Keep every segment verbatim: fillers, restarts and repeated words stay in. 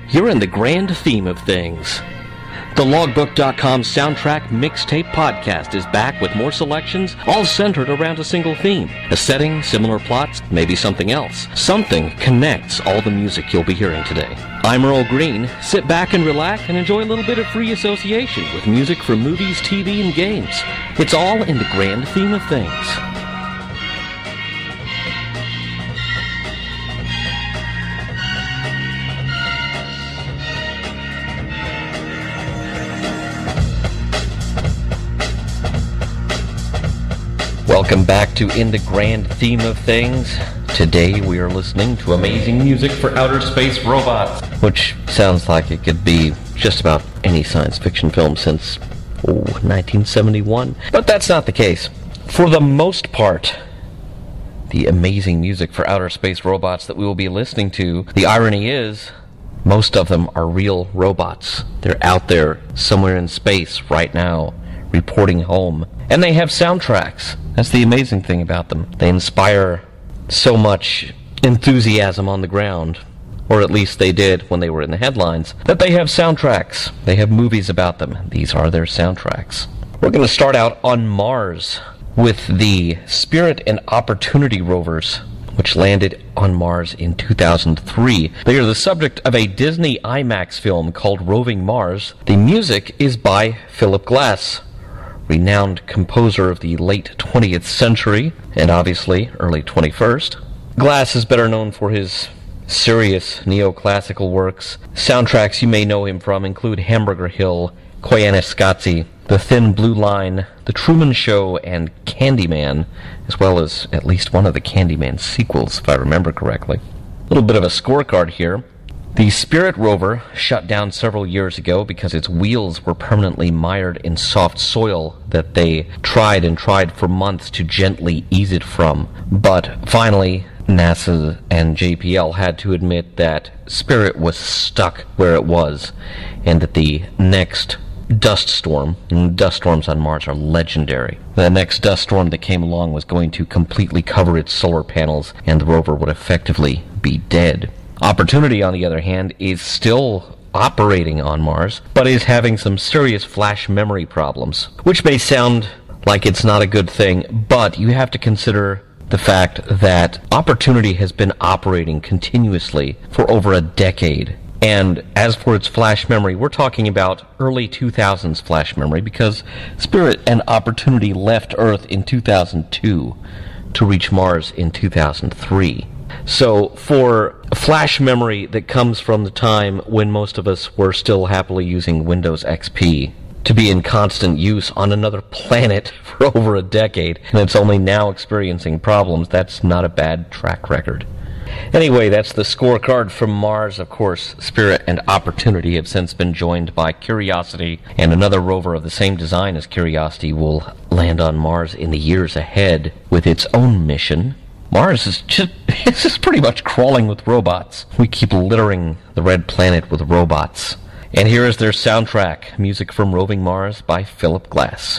you're in the grand theme of things. The Logbook dot com Soundtrack Mixtape Podcast is back with more selections, all centered around a single theme. A setting, similar plots, maybe something else. Something connects all the music you'll be hearing today. I'm Earl Green. Sit back and relax and enjoy a little bit of free association with music from movies, T V, and games. It's all in the grand theme of things. Welcome back to In the Grand Theme of Things. Today we are listening to amazing music for outer space robots, which sounds like it could be just about any science fiction film since oh, nineteen seventy-one. But that's not the case. For the most part, the amazing music for outer space robots that we will be listening to, the irony is, most of them are real robots. They're out there somewhere in space right now, reporting home. And they have soundtracks. That's the amazing thing about them. They inspire so much enthusiasm on the ground, or at least they did when they were in the headlines, that they have soundtracks. They have movies about them. These are their soundtracks. We're going to start out on Mars with the Spirit and Opportunity rovers, which landed on Mars in two thousand three. They are the subject of a Disney IMAX film called Roving Mars. The music is by Philip Glass, renowned composer of the late twentieth century, and obviously early twenty-first. Glass is better known for his serious neoclassical works. Soundtracks you may know him from include Hamburger Hill, Koyaanisqatsi, The Thin Blue Line, The Truman Show, and Candyman, as well as at least one of the Candyman sequels, if I remember correctly. A little bit of a scorecard here. The Spirit rover shut down several years ago because its wheels were permanently mired in soft soil that they tried and tried for months to gently ease it from. But finally, NASA and J P L had to admit that Spirit was stuck where it was, and that the next dust storm, and dust storms on Mars are legendary, the next dust storm that came along was going to completely cover its solar panels, and the rover would effectively be dead. Opportunity, on the other hand, is still operating on Mars, but is having some serious flash memory problems, which may sound like it's not a good thing, but you have to consider the fact that Opportunity has been operating continuously for over a decade. And as for its flash memory, we're talking about early two thousands flash memory, because Spirit and Opportunity left Earth in two thousand two to reach Mars in two thousand three. So for flash memory that comes from the time when most of us were still happily using Windows X P to be in constant use on another planet for over a decade, and it's only now experiencing problems, that's not a bad track record. Anyway, that's the scorecard from Mars. Of course, Spirit and Opportunity have since been joined by Curiosity, and another rover of the same design as Curiosity will land on Mars in the years ahead with its own mission. Mars is just, it's just pretty much crawling with robots. We keep littering the red planet with robots. And here is their soundtrack, music from Roving Mars by Philip Glass.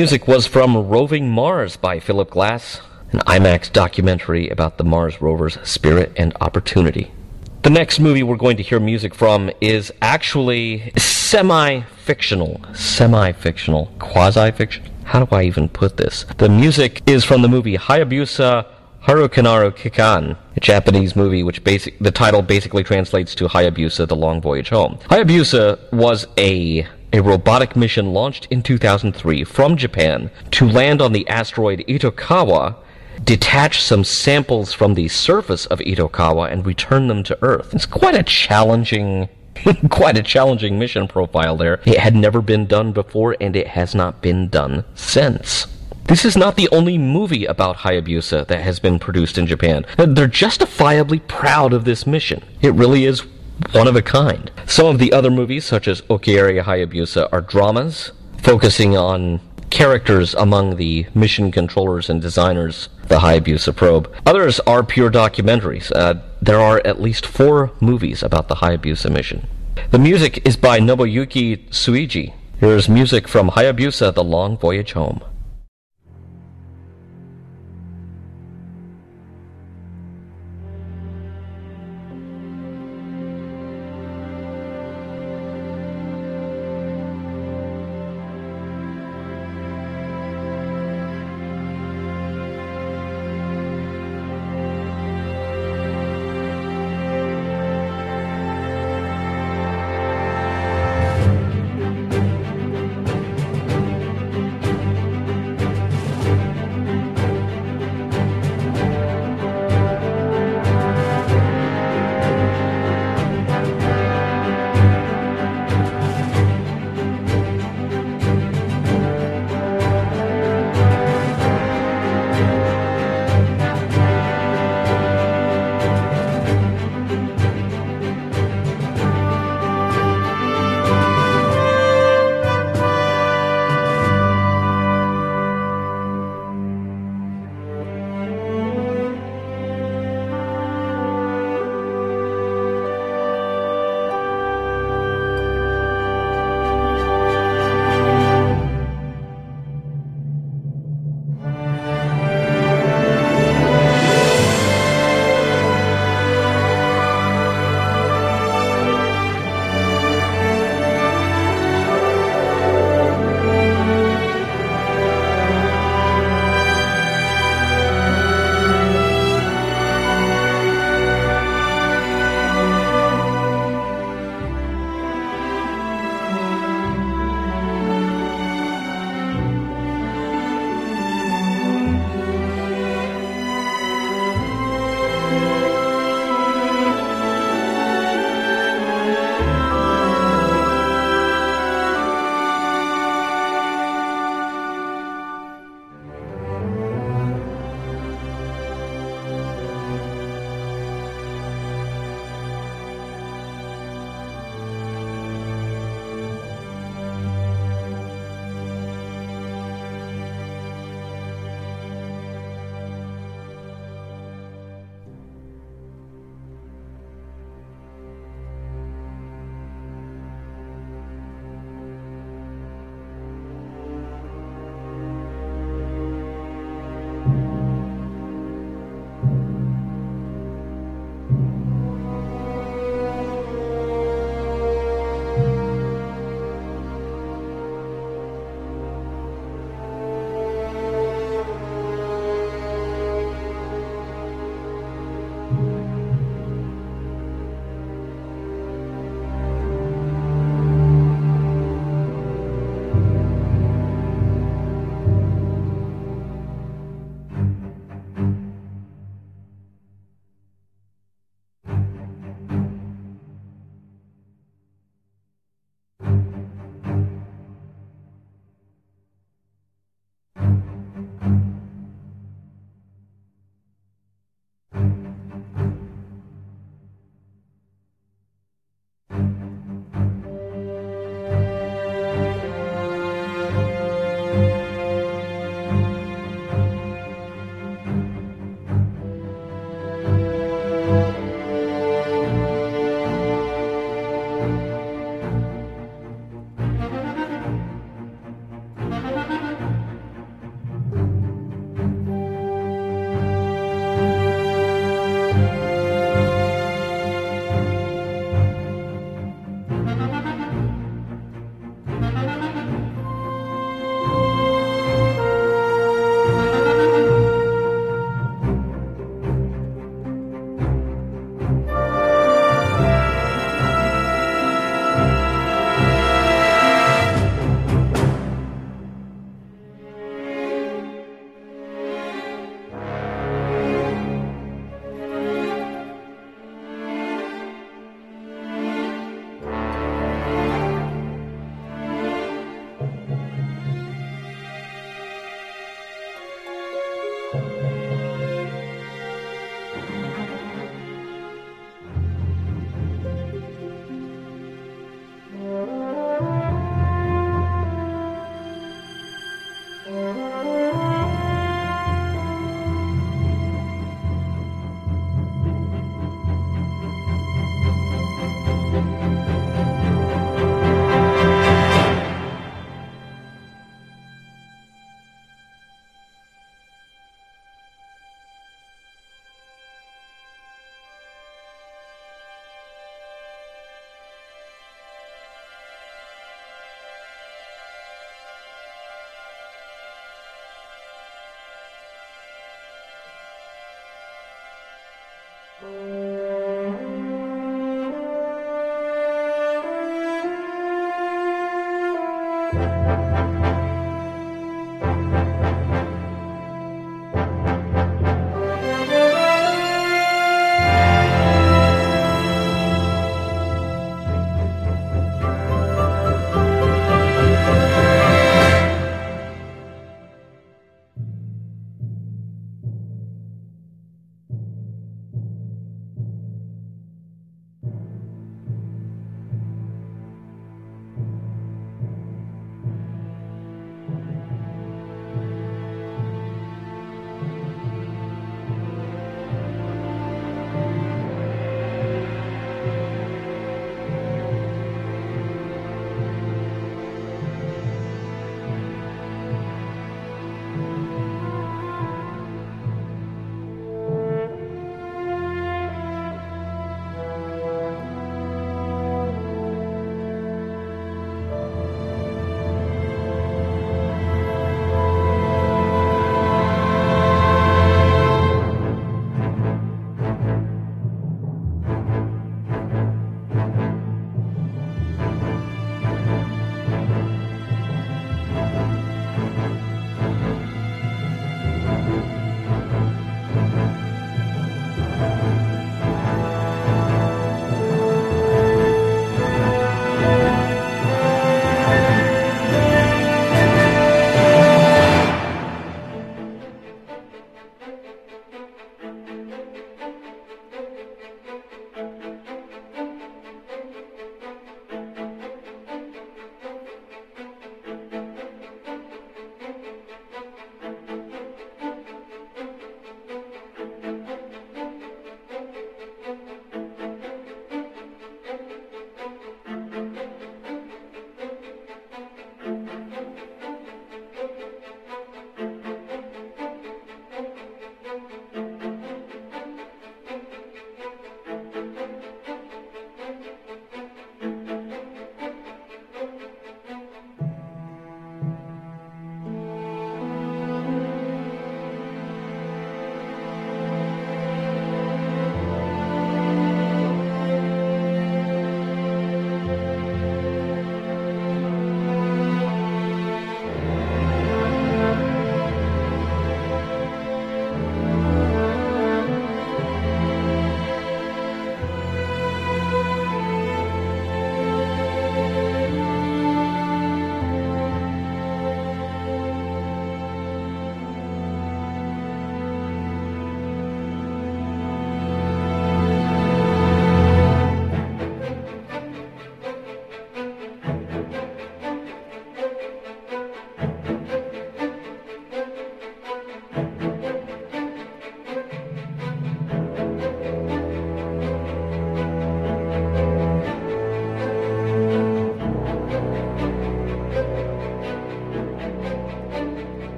music was from Roving Mars by Philip Glass, an IMAX documentary about the Mars rover's spirit and opportunity. The next movie we're going to hear music from is actually semi-fictional, semi-fictional, quasi-fictional. How do I even put this? The music is from the movie Hayabusa Harukimaru Kikan, a Japanese movie which basic the title basically translates to Hayabusa, The Long Voyage Home. Hayabusa was a a robotic mission launched in two thousand three from Japan to land on the asteroid Itokawa, detach some samples from the surface of Itokawa, and return them to Earth. It's quite a challenging, quite a challenging mission profile there. It had never been done before, and it has not been done since. This is not the only movie about Hayabusa that has been produced in Japan. They're justifiably proud of this mission. It really is one of a kind. Some of the other movies, such as Okiari Hayabusa, are dramas, focusing on characters among the mission controllers and designers of the Hayabusa probe. Others are pure documentaries. Uh, there are at least four movies about the Hayabusa mission. The music is by Nobuyuki Tsuji. Here's music from Hayabusa, The Long Voyage Home.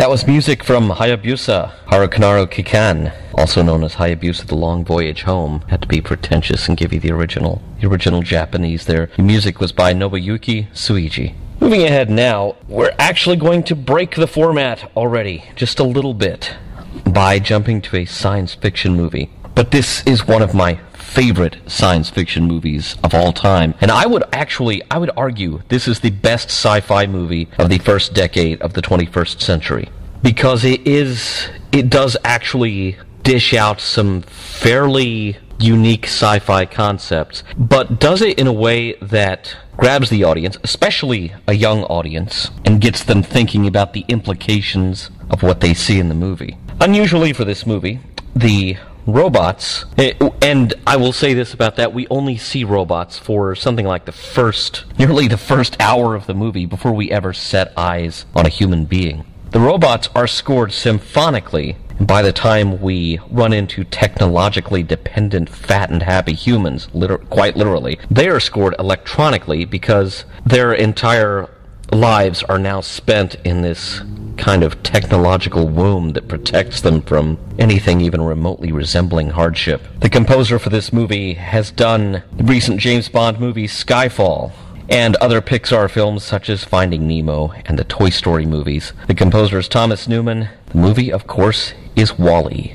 That was music from Hayabusa Harukanaro Kikan, also known as Hayabusa The Long Voyage Home. Had to be pretentious and give you the original, the original Japanese there. The music was by Nobuyuki Suiji. Moving ahead now, we're actually going to break the format already, just a little bit, by jumping to a science fiction movie. But this is one of my favorite science fiction movies of all time. And I would actually, I would argue this is the best sci-fi movie of the first decade of the twenty-first century. Because it is, it does actually dish out some fairly unique sci-fi concepts, but does it in a way that grabs the audience, especially a young audience, and gets them thinking about the implications of what they see in the movie. Unusually for this movie, the robots, and I will say this about that, we only see robots for something like the first, nearly the first hour of the movie before we ever set eyes on a human being. The robots are scored symphonically, and by the time we run into technologically dependent, fat and happy humans, liter- quite literally, they are scored electronically because their entire lives are now spent in this kind of technological womb that protects them from anything even remotely resembling hardship. The composer for this movie has done the recent James Bond movie Skyfall and other Pixar films such as Finding Nemo and the Toy Story movies. The composer is Thomas Newman. The movie, of course, is WALL-E.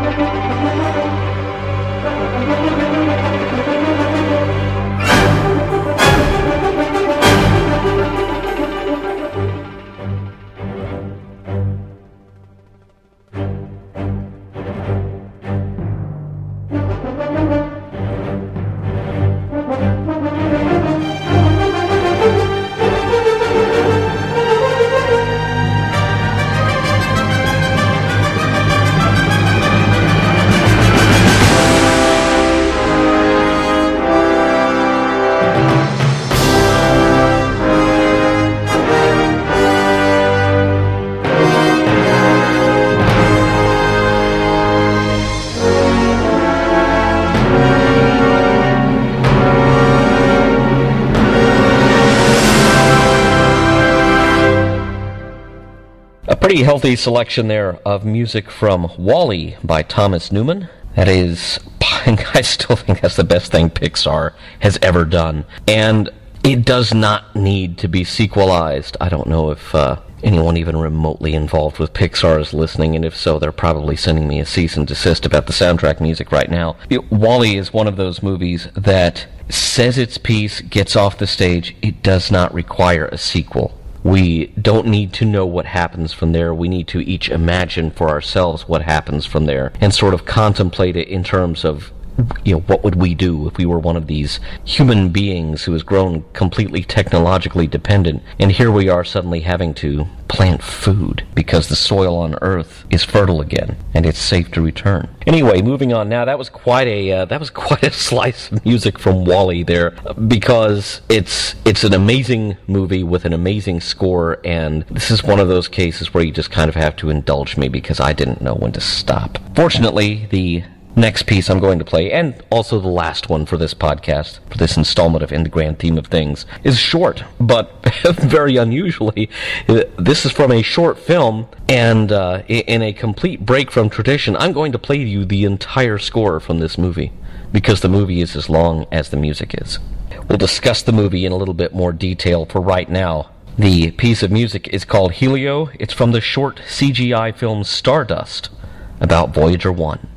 Pretty healthy selection there of music from WALL-E by Thomas Newman. That is, I still think that's the best thing Pixar has ever done. And it does not need to be sequelized. I don't know if uh, anyone even remotely involved with Pixar is listening, and if so, they're probably sending me a cease and desist about the soundtrack music right now. It, WALL-E is one of those movies that says its piece, gets off the stage. It does not require a sequel. We don't need to know what happens from there. We need to each imagine for ourselves what happens from there and sort of contemplate it in terms of, you know, what would we do if we were one of these human beings who has grown completely technologically dependent, and here we are suddenly having to plant food because the soil on Earth is fertile again and it's safe to return. Anyway, moving on now. That was quite a uh, that was quite a slice of music from WALL-E there, because it's it's an amazing movie with an amazing score, and this is one of those cases where you just kind of have to indulge me because I didn't know when to stop. Fortunately, the next piece I'm going to play, and also the last one for this podcast, for this installment of In the Grand Theme of Things, is short, but very unusually, this is from a short film, and uh, in a complete break from tradition, I'm going to play you the entire score from this movie, because the movie is as long as the music is. We'll discuss the movie in a little bit more detail for right now. The piece of music is called Helio. It's from the short C G I film Stardust, about Voyager one.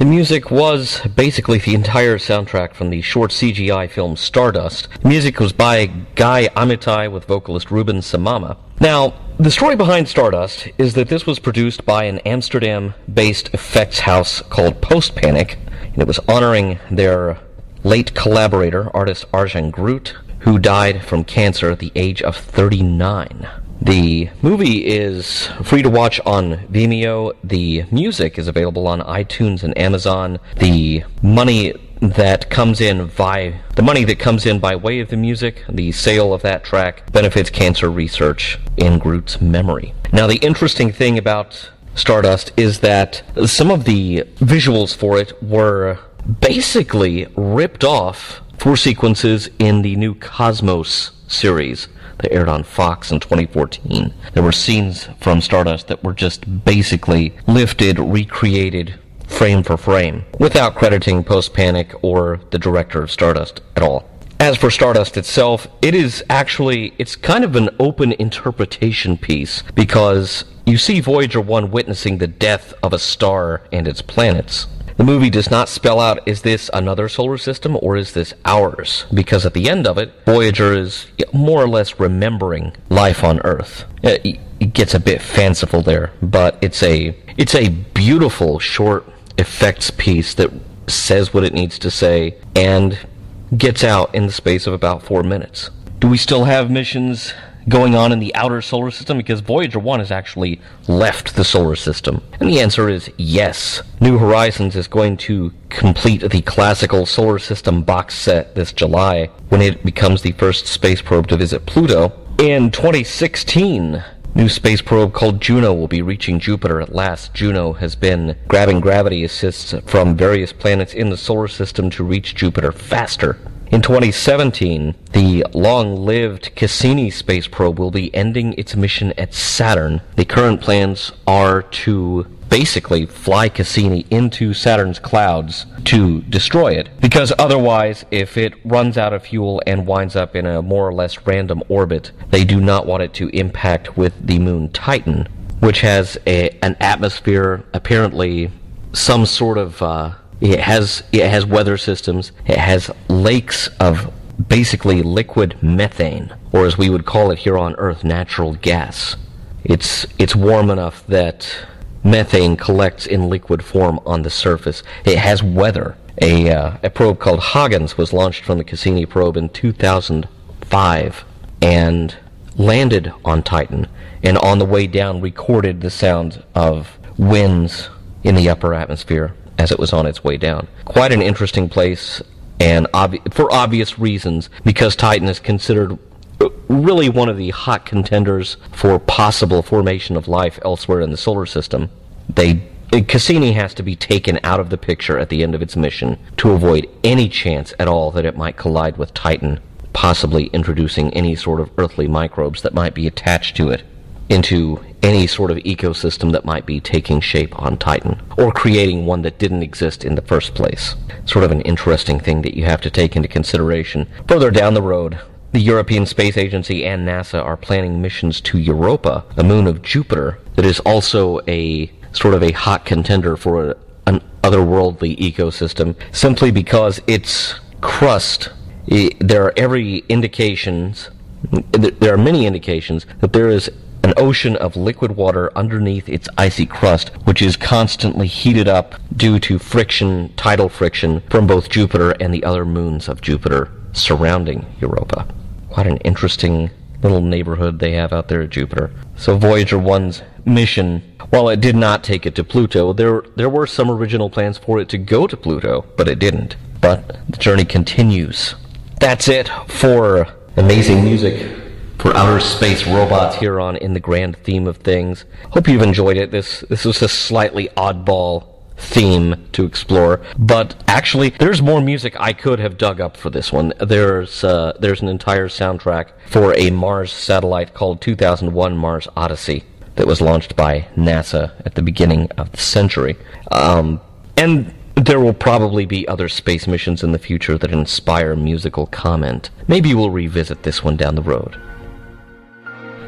The music was basically the entire soundtrack from the short C G I film Stardust. The music was by Guy Amitai with vocalist Ruben Samama. Now, the story behind Stardust is that this was produced by an Amsterdam-based effects house called Post Panic, and it was honoring their late collaborator, artist Arjan Groot, who died from cancer at the age of thirty-nine. The movie is free to watch on Vimeo. The music is available on iTunes and Amazon. The money that comes in via the money that comes in by way of the music, the sale of that track, benefits cancer research in Groot's memory. Now, the interesting thing about Stardust is that some of the visuals for it were basically ripped off for sequences in the new Cosmos series that aired on Fox in twenty fourteen. There were scenes from Stardust that were just basically lifted, recreated, frame for frame, without crediting Post Panic or the director of Stardust at all. As for Stardust itself, it is actually, it's kind of an open interpretation piece, because you see Voyager one witnessing the death of a star and its planets. The movie does not spell out, is this another solar system or is this ours? Because at the end of it, Voyager is more or less remembering life on Earth. It gets a bit fanciful there, but it's a it's a beautiful short effects piece that says what it needs to say and gets out in the space of about four minutes. Do we still have missions going on in the outer solar system? Because Voyager one has actually left the solar system. And the answer is yes. New Horizons is going to complete the classical solar system box set this July when it becomes the first space probe to visit Pluto. In twenty sixteen, new space probe called Juno will be reaching Jupiter at last. Juno has been grabbing gravity assists from various planets in the solar system to reach Jupiter faster. In twenty seventeen, the long-lived Cassini space probe will be ending its mission at Saturn. The current plans are to basically fly Cassini into Saturn's clouds to destroy it, because otherwise, if it runs out of fuel and winds up in a more or less random orbit, they do not want it to impact with the moon Titan, which has a, an atmosphere, apparently some sort of... Uh, It has it has weather systems. It has lakes of basically liquid methane, or as we would call it here on Earth, natural gas. It's it's warm enough that methane collects in liquid form on the surface. It has weather. A uh, a probe called Huygens was launched from the Cassini probe in two thousand five and landed on Titan, and on the way down recorded the sound of winds in the upper atmosphere as it was on its way down. Quite an interesting place, and obvi- for obvious reasons, because Titan is considered really one of the hot contenders for possible formation of life elsewhere in the solar system. They Cassini has to be taken out of the picture at the end of its mission to avoid any chance at all that it might collide with Titan, possibly introducing any sort of earthly microbes that might be attached to it into any sort of ecosystem that might be taking shape on Titan, or creating one that didn't exist in the first place. Sort of an interesting thing that you have to take into consideration. Further down the road, the European Space Agency and NASA are planning missions to Europa, a moon of Jupiter that is also a sort of a hot contender for a, an otherworldly ecosystem, simply because its crust, I, there are every indications, there are many indications that there is an ocean of liquid water underneath its icy crust, which is constantly heated up due to friction, tidal friction, from both Jupiter and the other moons of Jupiter surrounding Europa. Quite an interesting little neighborhood they have out there at Jupiter. So Voyager one's mission, while it did not take it to Pluto, there there were some original plans for it to go to Pluto, but it didn't. But the journey continues. That's it for amazing music for outer space robots here on In the Grand Theme of Things. Hope you've enjoyed it. This this was a slightly oddball theme to explore, but actually there's more music I could have dug up for this one. There's uh, there's an entire soundtrack for a Mars satellite called two thousand one Mars Odyssey that was launched by NASA at the beginning of the century. Um, and there will probably be other space missions in the future that inspire musical comment. Maybe we'll revisit this one down the road.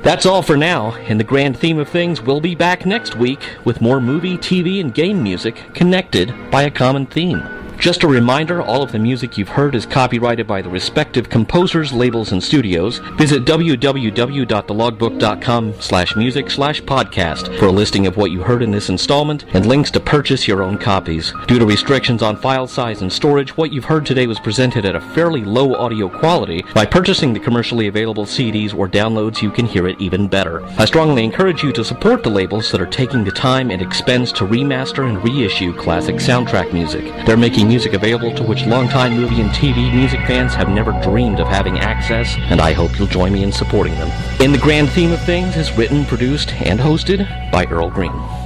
That's all for now. In the grand theme of things, we'll be back next week with more movie, T V, and game music connected by a common theme. Just a reminder, all of the music you've heard is copyrighted by the respective composers, labels, and studios. Visit w w w dot the logbook dot com slash music slash podcast for a listing of what you heard in this installment and links to purchase your own copies. Due to restrictions on file size and storage, what you've heard today was presented at a fairly low audio quality. By purchasing the commercially available C Ds or downloads, you can hear it even better. I strongly encourage you to support the labels that are taking the time and expense to remaster and reissue classic soundtrack music. They're making music available to which longtime movie and T V music fans have never dreamed of having access, and I hope you'll join me in supporting them. In the Grand Theme of Things is written, produced, and hosted by Earl Green.